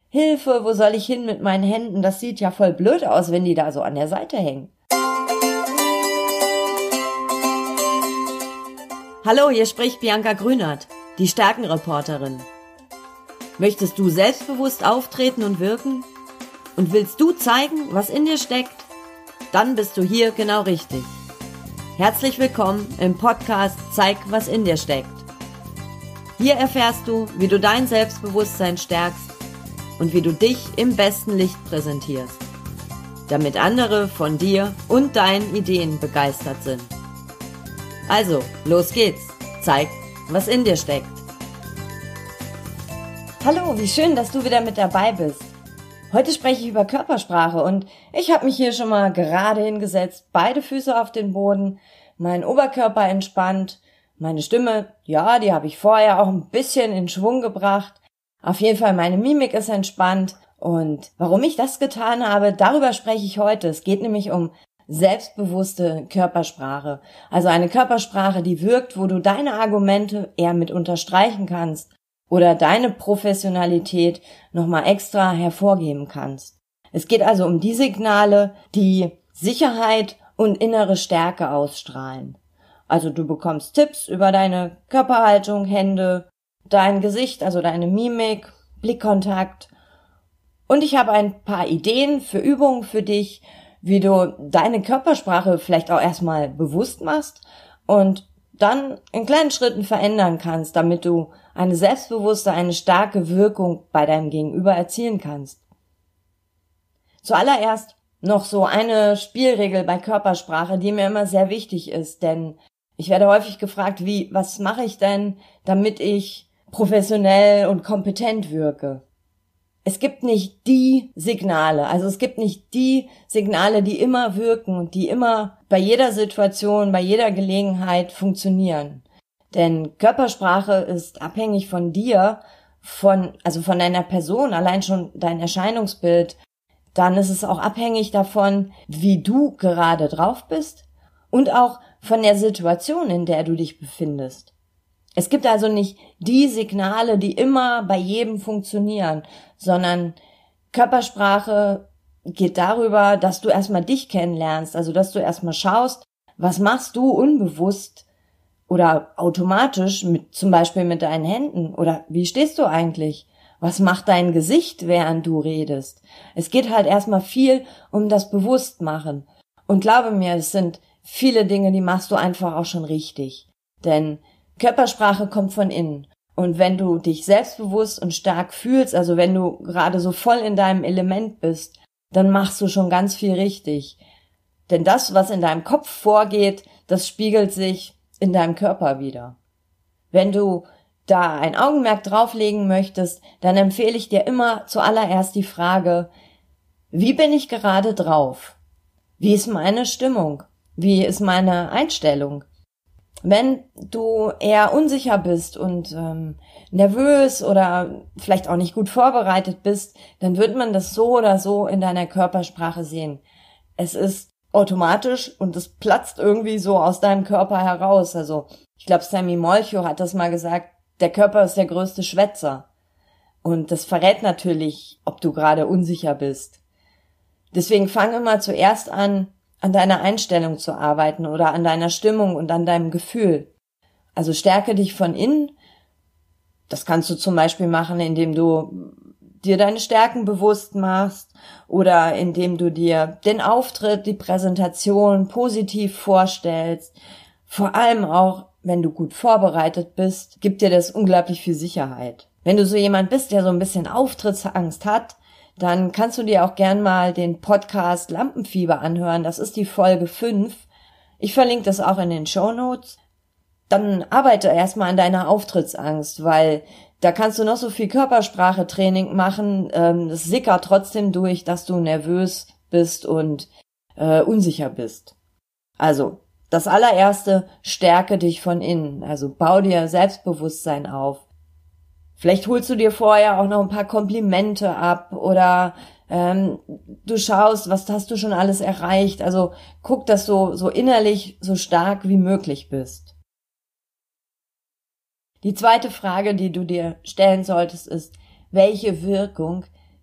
Hilfe, wo soll ich hin mit meinen Händen? Das sieht ja voll blöd aus, wenn die da so an der Seite hängen. Hallo, hier spricht Bianca Grünert, die Stärkenreporterin. Möchtest du selbstbewusst auftreten und wirken? Und willst du zeigen, was in dir steckt? Dann bist du hier genau richtig. Herzlich willkommen im Podcast Zeig, was in dir steckt. Hier erfährst du, wie du dein Selbstbewusstsein stärkst und wie du dich im besten Licht präsentierst, damit andere von dir und deinen Ideen begeistert sind. Also, los geht's. Zeig, was in dir steckt. Hallo, wie schön, dass du wieder mit dabei bist. Heute spreche ich über Körpersprache und ich habe mich hier schon mal gerade hingesetzt, beide Füße auf den Boden, meinen Oberkörper entspannt, meine Stimme, ja, die habe ich vorher auch ein bisschen in Schwung gebracht. Auf jeden Fall, meine Mimik ist entspannt und warum ich das getan habe, darüber spreche ich heute. Es geht nämlich um selbstbewusste Körpersprache. Also eine Körpersprache, die wirkt, wo du deine Argumente eher mit unterstreichen kannst oder deine Professionalität nochmal extra hervorgeben kannst. Es geht also um die Signale, die Sicherheit und innere Stärke ausstrahlen. Also du bekommst Tipps über deine Körperhaltung, Hände, dein Gesicht, also deine Mimik, Blickkontakt. Und ich habe ein paar Ideen für Übungen für dich, wie du deine Körpersprache vielleicht auch erstmal bewusst machst und dann in kleinen Schritten verändern kannst, damit du eine selbstbewusste, eine starke Wirkung bei deinem Gegenüber erzielen kannst. Zuallererst noch so eine Spielregel bei Körpersprache, die mir immer sehr wichtig ist, denn ich werde häufig gefragt, was mache ich denn, damit ich professionell und kompetent wirke? Es gibt nicht die Signale, die immer wirken und die immer bei jeder Situation, bei jeder Gelegenheit funktionieren. Denn Körpersprache ist abhängig von dir, von deiner Person, allein schon dein Erscheinungsbild. Dann ist es auch abhängig davon, wie du gerade drauf bist und auch von der Situation, in der du dich befindest. Es gibt also nicht die Signale, die immer bei jedem funktionieren, sondern Körpersprache geht darüber, dass du erstmal dich kennenlernst, also dass du erstmal schaust, was machst du unbewusst oder automatisch zum Beispiel mit deinen Händen oder wie stehst du eigentlich? Was macht dein Gesicht, während du redest? Es geht halt erstmal viel um das Bewusstmachen. Und glaube mir, es sind viele Dinge, die machst du einfach auch schon richtig. Denn Körpersprache kommt von innen. Und wenn du dich selbstbewusst und stark fühlst, also wenn du gerade so voll in deinem Element bist, dann machst du schon ganz viel richtig. Denn das, was in deinem Kopf vorgeht, das spiegelt sich in deinem Körper wieder. Wenn du da ein Augenmerk drauflegen möchtest, dann empfehle ich dir immer zuallererst die Frage, wie bin ich gerade drauf? Wie ist meine Stimmung? Wie ist meine Einstellung? Wenn du eher unsicher bist und nervös oder vielleicht auch nicht gut vorbereitet bist, dann wird man das so oder so in deiner Körpersprache sehen. Es ist automatisch und es platzt irgendwie so aus deinem Körper heraus. Also ich glaube, Sammy Molcho hat das mal gesagt, der Körper ist der größte Schwätzer. Und das verrät natürlich, ob du gerade unsicher bist. Deswegen fang immer zuerst an deiner Einstellung zu arbeiten oder an deiner Stimmung und an deinem Gefühl. Also stärke dich von innen. Das kannst du zum Beispiel machen, indem du dir deine Stärken bewusst machst oder indem du dir den Auftritt, die Präsentation positiv vorstellst. Vor allem auch, wenn du gut vorbereitet bist, gibt dir das unglaublich viel Sicherheit. Wenn du so jemand bist, der so ein bisschen Auftrittsangst hat, dann kannst du dir auch gern mal den Podcast Lampenfieber anhören. Das ist die Folge 5. Ich verlinke das auch in den Shownotes. Dann arbeite erstmal an deiner Auftrittsangst, weil da kannst du noch so viel Körpersprache-Training machen. Es sickert trotzdem durch, dass du nervös bist und unsicher bist. Also, das allererste, stärke dich von innen. Also bau dir Selbstbewusstsein auf. Vielleicht holst du dir vorher auch noch ein paar Komplimente ab oder du schaust, was hast du schon alles erreicht. Also guck, dass du so innerlich so stark wie möglich bist. Die zweite Frage, die du dir stellen solltest, ist, welche Wirkung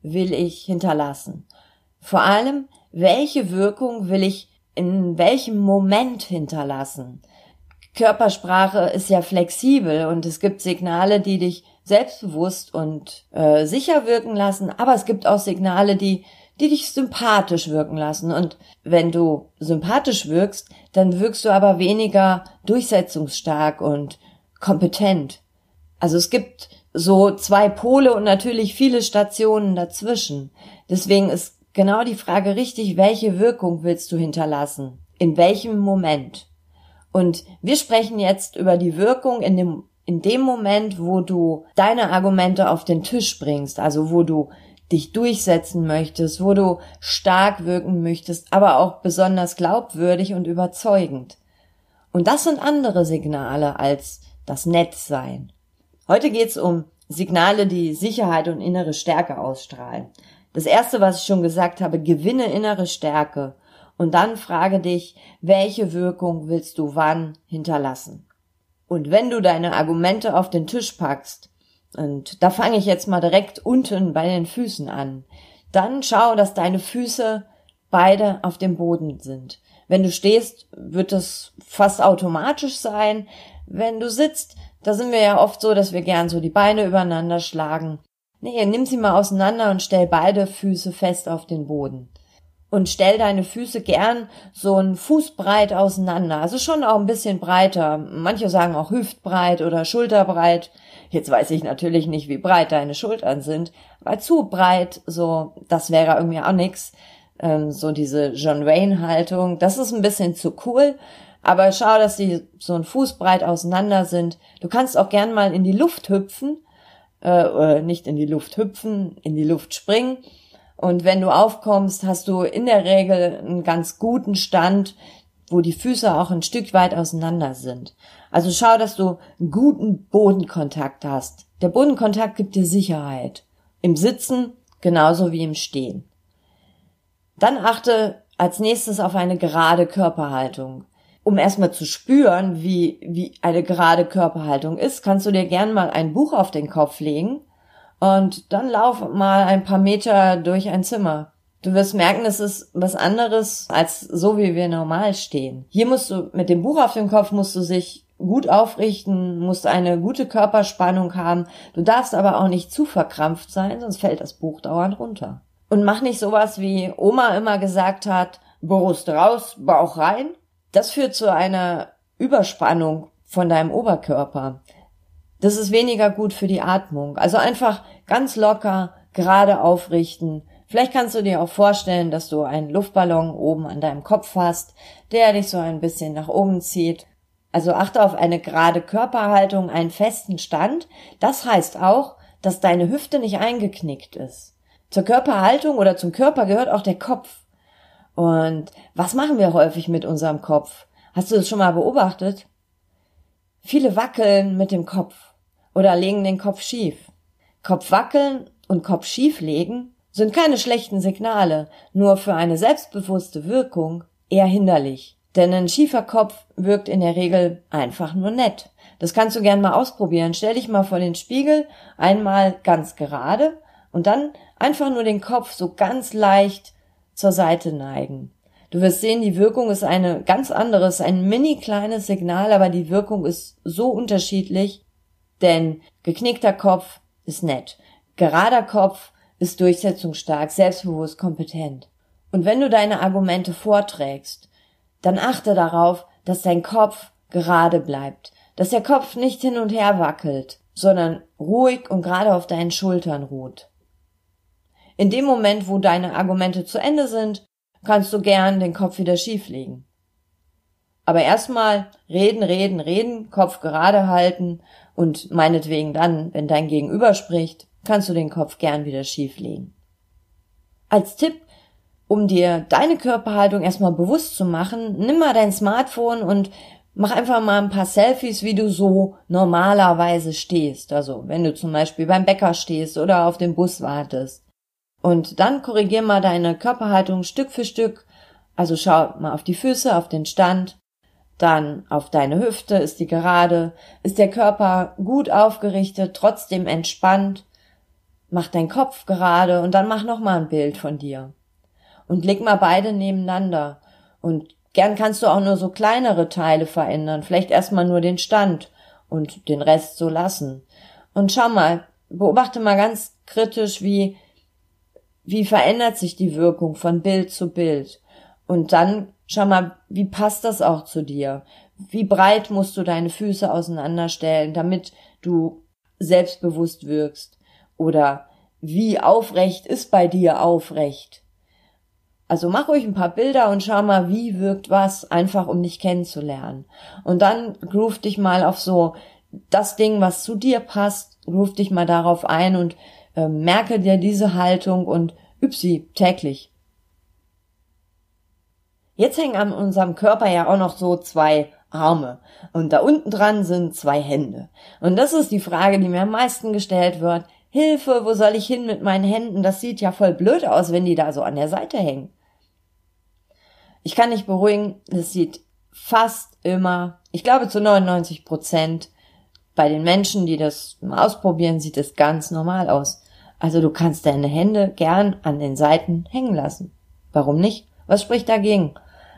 will ich hinterlassen? Vor allem, welche Wirkung will ich in welchem Moment hinterlassen? Körpersprache ist ja flexibel und es gibt Signale, die dich selbstbewusst und sicher wirken lassen, aber es gibt auch Signale, die dich sympathisch wirken lassen. Und wenn du sympathisch wirkst, dann wirkst du aber weniger durchsetzungsstark und kompetent. Also es gibt so 2 Pole und natürlich viele Stationen dazwischen. Deswegen ist genau die Frage richtig, welche Wirkung willst du hinterlassen? In welchem Moment? Und wir sprechen jetzt über die Wirkung in dem Moment, wo du deine Argumente auf den Tisch bringst, also wo du dich durchsetzen möchtest, wo du stark wirken möchtest, aber auch besonders glaubwürdig und überzeugend. Und das sind andere Signale als das Nettsein. Heute geht's um Signale, die Sicherheit und innere Stärke ausstrahlen. Das erste, was ich schon gesagt habe, gewinne innere Stärke und dann frage dich, welche Wirkung willst du wann hinterlassen? Und wenn du deine Argumente auf den Tisch packst, und da fange ich jetzt mal direkt unten bei den Füßen an, dann schau, dass deine Füße beide auf dem Boden sind. Wenn du stehst, wird es fast automatisch sein. Wenn du sitzt, da sind wir ja oft so, dass wir gern so die Beine übereinander schlagen. Nee, nimm sie mal auseinander und stell beide Füße fest auf den Boden. Und stell deine Füße gern so einen Fußbreit auseinander. Also schon auch ein bisschen breiter. Manche sagen auch hüftbreit oder schulterbreit. Jetzt weiß ich natürlich nicht, wie breit deine Schultern sind. Weil zu breit, so, das wäre irgendwie auch nix. So diese John Wayne-Haltung, das ist ein bisschen zu cool. Aber schau, dass die so ein Fußbreit auseinander sind. Du kannst auch gern mal in die Luft hüpfen. Nicht in die Luft hüpfen, in die Luft springen. Und wenn du aufkommst, hast du in der Regel einen ganz guten Stand, wo die Füße auch ein Stück weit auseinander sind. Also schau, dass du einen guten Bodenkontakt hast. Der Bodenkontakt gibt dir Sicherheit. Im Sitzen genauso wie im Stehen. Dann achte als nächstes auf eine gerade Körperhaltung. Um erstmal zu spüren, wie eine gerade Körperhaltung ist, kannst du dir gern mal ein Buch auf den Kopf legen und dann lauf mal ein paar Meter durch ein Zimmer. Du wirst merken, es ist was anderes als so, wie wir normal stehen. Hier musst du, mit dem Buch auf dem Kopf musst du sich gut aufrichten, musst eine gute Körperspannung haben. Du darfst aber auch nicht zu verkrampft sein, sonst fällt das Buch dauernd runter. Und mach nicht sowas, wie Oma immer gesagt hat, Brust raus, Bauch rein. Das führt zu einer Überspannung von deinem Oberkörper. Das ist weniger gut für die Atmung. Also einfach ganz locker, gerade aufrichten. Vielleicht kannst du dir auch vorstellen, dass du einen Luftballon oben an deinem Kopf hast, der dich so ein bisschen nach oben zieht. Also achte auf eine gerade Körperhaltung, einen festen Stand. Das heißt auch, dass deine Hüfte nicht eingeknickt ist. Zur Körperhaltung oder zum Körper gehört auch der Kopf. Und was machen wir häufig mit unserem Kopf? Hast du das schon mal beobachtet? Viele wackeln mit dem Kopf oder legen den Kopf schief. Kopf wackeln und Kopf schief legen sind keine schlechten Signale, nur für eine selbstbewusste Wirkung eher hinderlich. Denn ein schiefer Kopf wirkt in der Regel einfach nur nett. Das kannst du gern mal ausprobieren. Stell dich mal vor den Spiegel, einmal ganz gerade und dann einfach nur den Kopf so ganz leicht zur Seite neigen. Du wirst sehen, die Wirkung ist eine ganz andere, ist ein mini kleines Signal, aber die Wirkung ist so unterschiedlich, denn geknickter Kopf ist nett, gerader Kopf ist durchsetzungsstark, selbstbewusst, kompetent. Und wenn du deine Argumente vorträgst, dann achte darauf, dass dein Kopf gerade bleibt, dass der Kopf nicht hin und her wackelt, sondern ruhig und gerade auf deinen Schultern ruht. In dem Moment, wo deine Argumente zu Ende sind, kannst du gern den Kopf wieder schief legen. Aber erstmal reden, Kopf gerade halten und meinetwegen dann, wenn dein Gegenüber spricht, kannst du den Kopf gern wieder schief legen. Als Tipp, um dir deine Körperhaltung erstmal bewusst zu machen, nimm mal dein Smartphone und mach einfach mal ein paar Selfies, wie du so normalerweise stehst. Also wenn du zum Beispiel beim Bäcker stehst oder auf den Bus wartest. Und dann korrigier mal deine Körperhaltung Stück für Stück. Also schau mal auf die Füße, auf den Stand, dann auf deine Hüfte, ist die gerade, ist der Körper gut aufgerichtet, trotzdem entspannt. mach deinen Kopf gerade und dann mach nochmal ein Bild von dir. Und leg mal beide nebeneinander. Und gern kannst du auch nur so kleinere Teile verändern. Vielleicht erstmal nur den Stand und den Rest so lassen. Und schau mal, beobachte mal ganz kritisch, wie verändert sich die Wirkung von Bild zu Bild. Und dann schau mal, wie passt das auch zu dir? Wie breit musst du deine Füße auseinanderstellen, damit du selbstbewusst wirkst? Oder wie aufrecht ist bei dir aufrecht? Also mach ruhig ein paar Bilder und schau mal, wie wirkt was, einfach um dich kennenzulernen. Und dann groove dich mal auf so das Ding, was zu dir passt, groove dich mal darauf ein und merke dir diese Haltung und üb sie täglich. Jetzt hängen an unserem Körper ja auch noch so 2 Arme und da unten dran sind 2 Hände. Und das ist die Frage, die mir am meisten gestellt wird. Hilfe, wo soll ich hin mit meinen Händen? Das sieht ja voll blöd aus, wenn die da so an der Seite hängen. Ich kann dich beruhigen, es sieht fast immer, ich glaube zu 99%, bei den Menschen, die das mal ausprobieren, sieht es ganz normal aus. Also du kannst deine Hände gern an den Seiten hängen lassen. Warum nicht? Was spricht dagegen?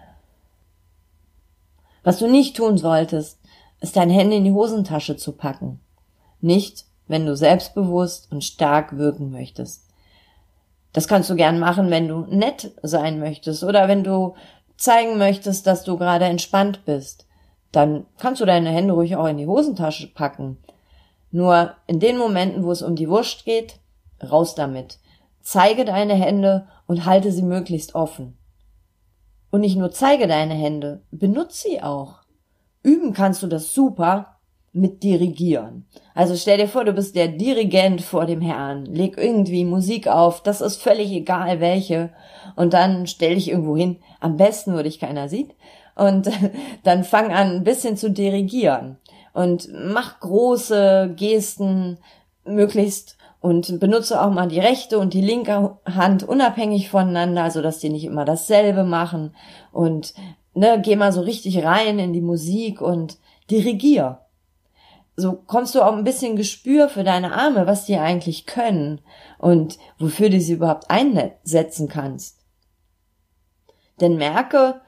Was du nicht tun solltest, ist deine Hände in die Hosentasche zu packen. Nicht, wenn du selbstbewusst und stark wirken möchtest. Das kannst du gern machen, wenn du nett sein möchtest oder wenn du zeigen möchtest, dass du gerade entspannt bist. Dann kannst du deine Hände ruhig auch in die Hosentasche packen. Nur in den Momenten, wo es um die Wurst geht, raus damit. Zeige deine Hände und halte sie möglichst offen. Und nicht nur zeige deine Hände, benutze sie auch. Üben kannst du das super mit Dirigieren. Also stell dir vor, du bist der Dirigent vor dem Herrn, leg irgendwie Musik auf, das ist völlig egal welche, und dann stell dich irgendwo hin, am besten, wo dich keiner sieht, und dann fang an, ein bisschen zu dirigieren und mach große Gesten möglichst und benutze auch mal die rechte und die linke Hand unabhängig voneinander, so dass die nicht immer dasselbe machen, und geh mal so richtig rein in die Musik und dirigier. So kommst du auch ein bisschen Gespür für deine Arme, was die eigentlich können und wofür du sie überhaupt einsetzen kannst. Denn merke,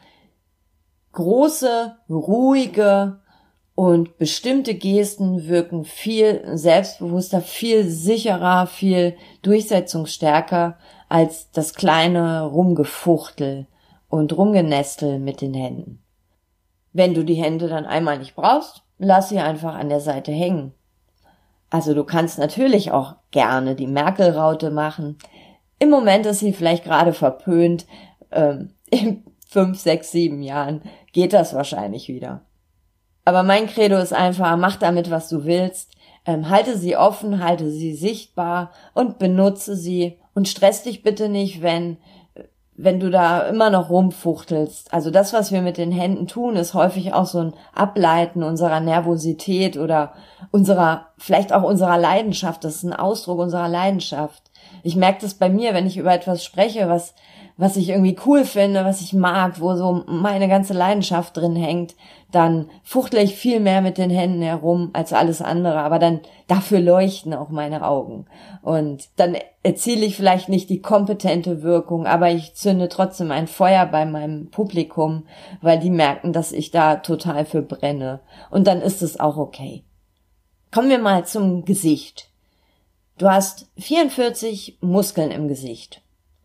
große, ruhige und bestimmte Gesten wirken viel selbstbewusster, viel sicherer, viel durchsetzungsstärker als das kleine Rumgefuchtel und Rumgenestel mit den Händen. Wenn du die Hände dann einmal nicht brauchst, lass sie einfach an der Seite hängen. Also du kannst natürlich auch gerne die Merkel-Raute machen. Im Moment ist sie vielleicht gerade verpönt. In 5, 6, 7 Jahren geht das wahrscheinlich wieder. Aber mein Credo ist einfach, mach damit, was du willst. Halte sie offen, halte sie sichtbar und benutze sie. Und stress dich bitte nicht, wenn du da immer noch rumfuchtelst. Also das, was wir mit den Händen tun, ist häufig auch so ein Ableiten unserer Nervosität oder vielleicht auch unserer Leidenschaft. Das ist ein Ausdruck unserer Leidenschaft. Ich merke das bei mir, wenn ich über etwas spreche, was ich irgendwie cool finde, was ich mag, wo so meine ganze Leidenschaft drin hängt, dann fuchtle ich viel mehr mit den Händen herum als alles andere, aber dann dafür leuchten auch meine Augen. Und dann erziele ich vielleicht nicht die kompetente Wirkung, aber ich zünde trotzdem ein Feuer bei meinem Publikum, weil die merken, dass ich da total für brenne. Und dann ist es auch okay. Kommen wir mal zum Gesicht. Du hast 44 Muskeln im Gesicht.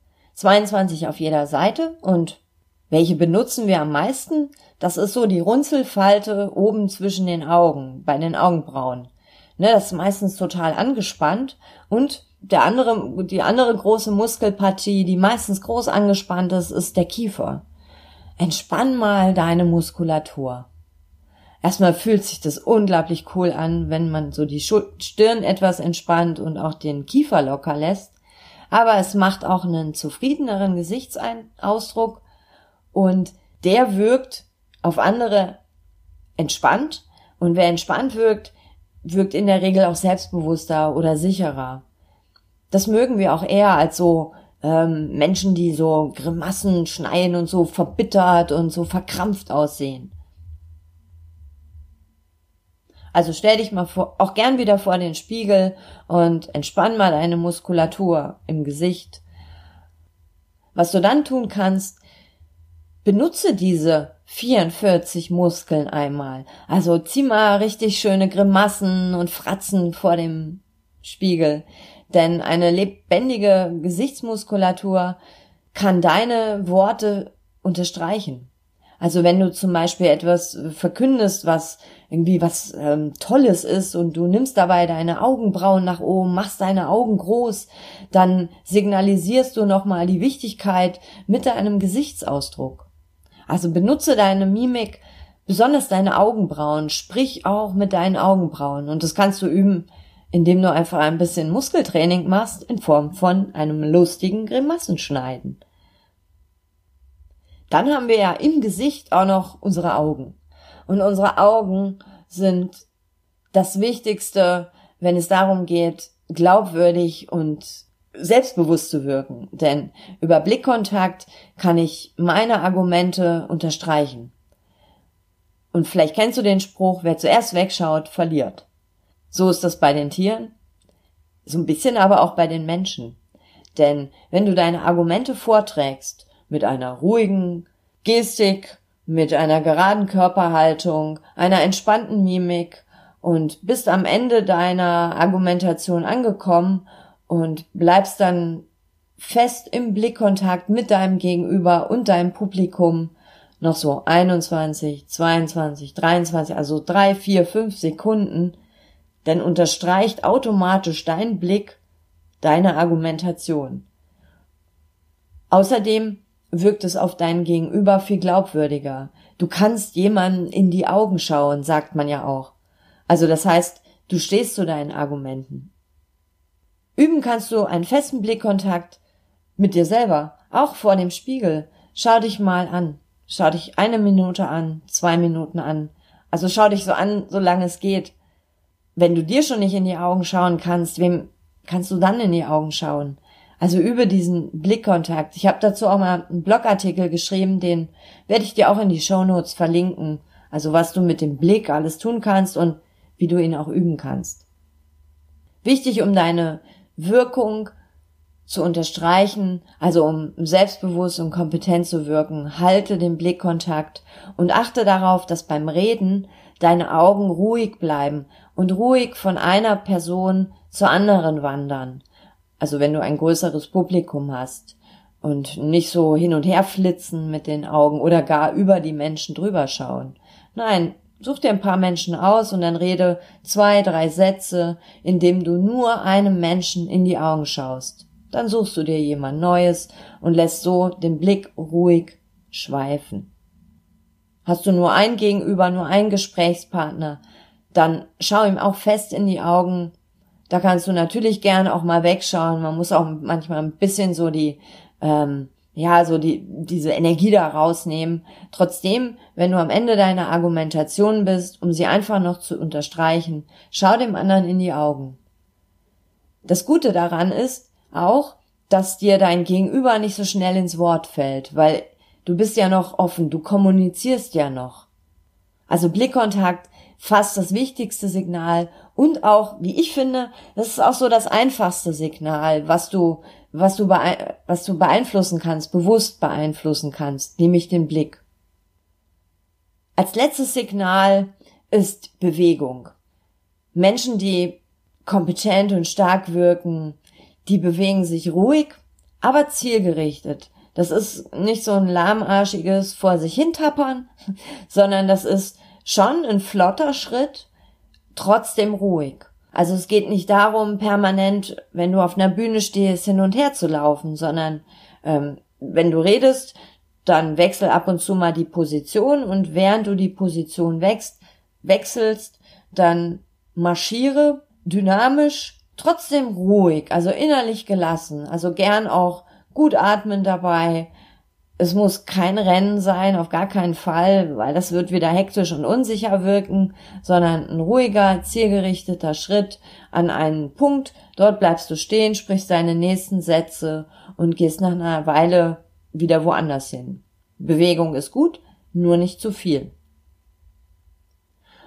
22 auf jeder Seite, und welche benutzen wir am meisten? Das ist so die Runzelfalte oben zwischen den Augen, bei den Augenbrauen. Das ist meistens total angespannt, und die andere große Muskelpartie, die meistens groß angespannt ist der Kiefer. Entspann mal deine Muskulatur. Erstmal fühlt sich das unglaublich cool an, wenn man so die Stirn etwas entspannt und auch den Kiefer locker lässt. Aber es macht auch einen zufriedeneren Gesichtsausdruck, und der wirkt auf andere entspannt, und wer entspannt wirkt in der Regel auch selbstbewusster oder sicherer. Das mögen wir auch eher als so Menschen, die so Grimassen schneiden und so verbittert und so verkrampft aussehen. Also stell dich mal auch gern wieder vor den Spiegel und entspann mal deine Muskulatur im Gesicht. Was du dann tun kannst, benutze diese 44 Muskeln einmal. Also zieh mal richtig schöne Grimassen und Fratzen vor dem Spiegel. Denn eine lebendige Gesichtsmuskulatur kann deine Worte unterstreichen. Also wenn du zum Beispiel etwas verkündest, was irgendwie was Tolles ist und du nimmst dabei deine Augenbrauen nach oben, machst deine Augen groß, dann signalisierst du nochmal die Wichtigkeit mit deinem Gesichtsausdruck. Also benutze deine Mimik, besonders deine Augenbrauen, sprich auch mit deinen Augenbrauen. Und das kannst du üben, indem du einfach ein bisschen Muskeltraining machst in Form von einem lustigen Grimassenschneiden. Dann haben wir ja im Gesicht auch noch unsere Augen. Und unsere Augen sind das Wichtigste, wenn es darum geht, glaubwürdig und selbstbewusst zu wirken. Denn über Blickkontakt kann ich meine Argumente unterstreichen. Und vielleicht kennst du den Spruch, wer zuerst wegschaut, verliert. So ist das bei den Tieren, so ein bisschen aber auch bei den Menschen. Denn wenn du deine Argumente vorträgst, mit einer ruhigen Gestik, mit einer geraden Körperhaltung, einer entspannten Mimik und bist am Ende deiner Argumentation angekommen und bleibst dann fest im Blickkontakt mit deinem Gegenüber und deinem Publikum noch so 21, 22, 23, also 3, 4, 5 Sekunden, dann unterstreicht automatisch dein Blick deine Argumentation. Außerdem wirkt es auf dein Gegenüber viel glaubwürdiger. Du kannst jemandem in die Augen schauen, sagt man ja auch. Also das heißt, du stehst zu deinen Argumenten. Üben kannst du einen festen Blickkontakt mit dir selber, auch vor dem Spiegel. Schau dich mal an. Schau dich 1 Minute an, 2 Minuten an. Also schau dich so an, solange es geht. Wenn du dir schon nicht in die Augen schauen kannst, wem kannst du dann in die Augen schauen? Also übe diesen Blickkontakt. Ich habe dazu auch mal einen Blogartikel geschrieben, den werde ich dir auch in die Shownotes verlinken. Also was du mit dem Blick alles tun kannst und wie du ihn auch üben kannst. Wichtig, um deine Wirkung zu unterstreichen, also um selbstbewusst und kompetent zu wirken, halte den Blickkontakt und achte darauf, dass beim Reden deine Augen ruhig bleiben und ruhig von einer Person zur anderen wandern. Also wenn du ein größeres Publikum hast und nicht so hin und her flitzen mit den Augen oder gar über die Menschen drüber schauen. Nein, such dir ein paar Menschen aus und dann rede 2, 3 Sätze, indem du nur einem Menschen in die Augen schaust. Dann suchst du dir jemand Neues und lässt so den Blick ruhig schweifen. Hast du nur ein Gegenüber, nur einen Gesprächspartner, dann schau ihm auch fest in die Augen. Da kannst du natürlich gerne auch mal wegschauen. Man muss auch manchmal ein bisschen so diese Energie da rausnehmen. Trotzdem, wenn du am Ende deiner Argumentation bist, um sie einfach noch zu unterstreichen, schau dem anderen in die Augen. Das Gute daran ist auch, dass dir dein Gegenüber nicht so schnell ins Wort fällt, weil du bist ja noch offen, du kommunizierst ja noch. Also Blickkontakt, fast das wichtigste Signal und auch, wie ich finde, das ist auch so das einfachste Signal, was du beeinflussen kannst, bewusst beeinflussen kannst, nämlich den Blick. Als letztes Signal ist Bewegung. Menschen, die kompetent und stark wirken, die bewegen sich ruhig, aber zielgerichtet. Das ist nicht so ein lahmarschiges vor sich hintappern, sondern das ist schon ein flotter Schritt, trotzdem ruhig. Also es geht nicht darum, permanent, wenn du auf einer Bühne stehst, hin und her zu laufen, sondern wenn du redest, dann wechsel ab und zu mal die Position und während du die Position wechselst, dann marschiere dynamisch, trotzdem ruhig, also innerlich gelassen, also gern auch gut atmen dabei. Es muss kein Rennen sein, auf gar keinen Fall, weil das wird wieder hektisch und unsicher wirken, sondern ein ruhiger, zielgerichteter Schritt an einen Punkt. Dort bleibst du stehen, sprichst deine nächsten Sätze und gehst nach einer Weile wieder woanders hin. Bewegung ist gut, nur nicht zu viel.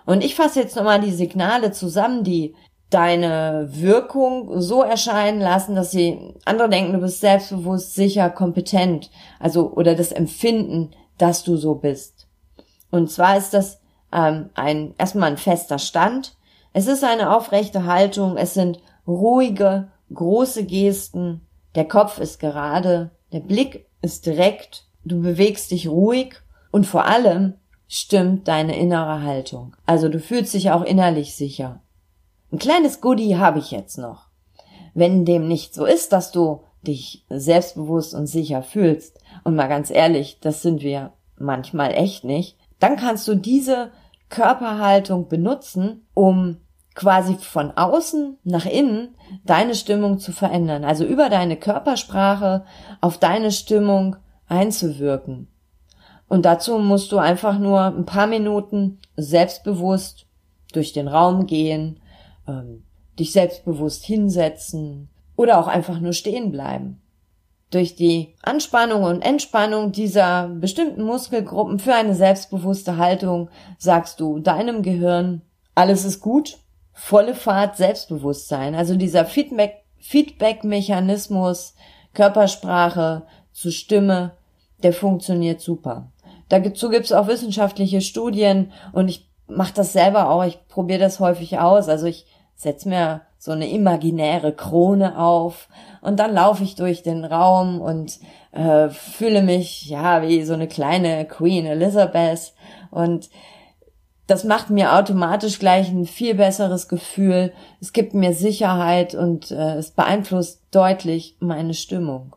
Und ich fasse jetzt nochmal die Signale zusammen, die deine Wirkung so erscheinen lassen, dass sie andere denken, du bist selbstbewusst, sicher, kompetent, also oder das Empfinden, dass du so bist. Und zwar ist das erstmal ein fester Stand. Es ist eine aufrechte Haltung, es sind ruhige, große Gesten, der Kopf ist gerade, der Blick ist direkt, du bewegst dich ruhig und vor allem stimmt deine innere Haltung. Also du fühlst dich auch innerlich sicher. Ein kleines Goodie habe ich jetzt noch. Wenn dem nicht so ist, dass du dich selbstbewusst und sicher fühlst, und mal ganz ehrlich, das sind wir manchmal echt nicht, dann kannst du diese Körperhaltung benutzen, um quasi von außen nach innen deine Stimmung zu verändern. Also über deine Körpersprache auf deine Stimmung einzuwirken. Und dazu musst du einfach nur ein paar Minuten selbstbewusst durch den Raum gehen, dich selbstbewusst hinsetzen oder auch einfach nur stehen bleiben. Durch die Anspannung und Entspannung dieser bestimmten Muskelgruppen für eine selbstbewusste Haltung sagst du deinem Gehirn, alles ist gut, volle Fahrt Selbstbewusstsein. Also dieser Feedback-Mechanismus, Körpersprache zu Stimme, der funktioniert super. Dazu gibt's auch wissenschaftliche Studien und ich mache das selber auch, ich probiere das häufig aus. Also ich setze mir so eine imaginäre Krone auf und dann laufe ich durch den Raum und fühle mich ja wie so eine kleine Queen Elizabeth und das macht mir automatisch gleich ein viel besseres Gefühl. Es gibt mir Sicherheit und es beeinflusst deutlich meine Stimmung.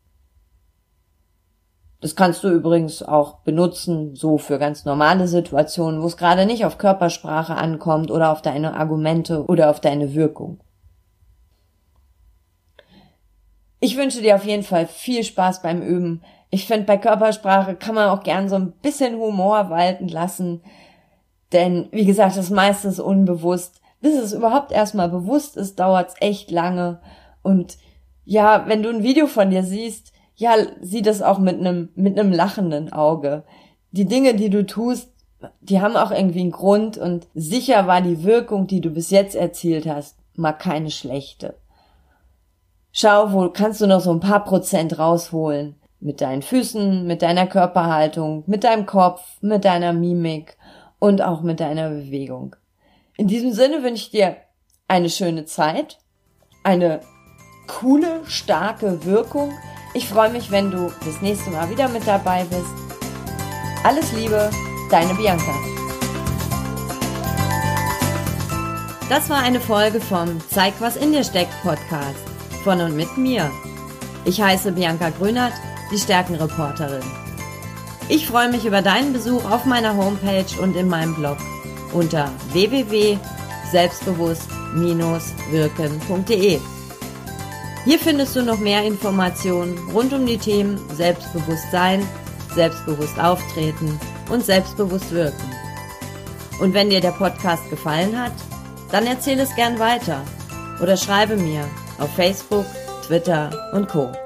Das kannst du übrigens auch benutzen, so für ganz normale Situationen, wo es gerade nicht auf Körpersprache ankommt oder auf deine Argumente oder auf deine Wirkung. Ich wünsche dir auf jeden Fall viel Spaß beim Üben. Ich finde, bei Körpersprache kann man auch gern so ein bisschen Humor walten lassen, denn, wie gesagt, das meiste ist unbewusst. Bis es überhaupt erstmal bewusst ist, dauert es echt lange. Und ja, wenn du ein Video von dir siehst, ja, sieh das auch mit einem lachenden Auge. Die Dinge, die du tust, die haben auch irgendwie einen Grund und sicher war die Wirkung, die du bis jetzt erzielt hast, mal keine schlechte. Schau, wo kannst du noch so ein paar Prozent rausholen. Mit deinen Füßen, mit deiner Körperhaltung, mit deinem Kopf, mit deiner Mimik und auch mit deiner Bewegung. In diesem Sinne wünsche ich dir eine schöne Zeit, eine coole, starke Wirkung. Ich freue mich, wenn du das nächste Mal wieder mit dabei bist. Alles Liebe, deine Bianca. Das war eine Folge vom Zeig, was in dir steckt Podcast von und mit mir. Ich heiße Bianca Grünert, die Stärkenreporterin. Ich freue mich über deinen Besuch auf meiner Homepage und in meinem Blog unter www.selbstbewusst-wirken.de. Hier findest du noch mehr Informationen rund um die Themen Selbstbewusstsein, selbstbewusst auftreten und selbstbewusst wirken. Und wenn dir der Podcast gefallen hat, dann erzähle es gern weiter oder schreibe mir auf Facebook, Twitter und Co.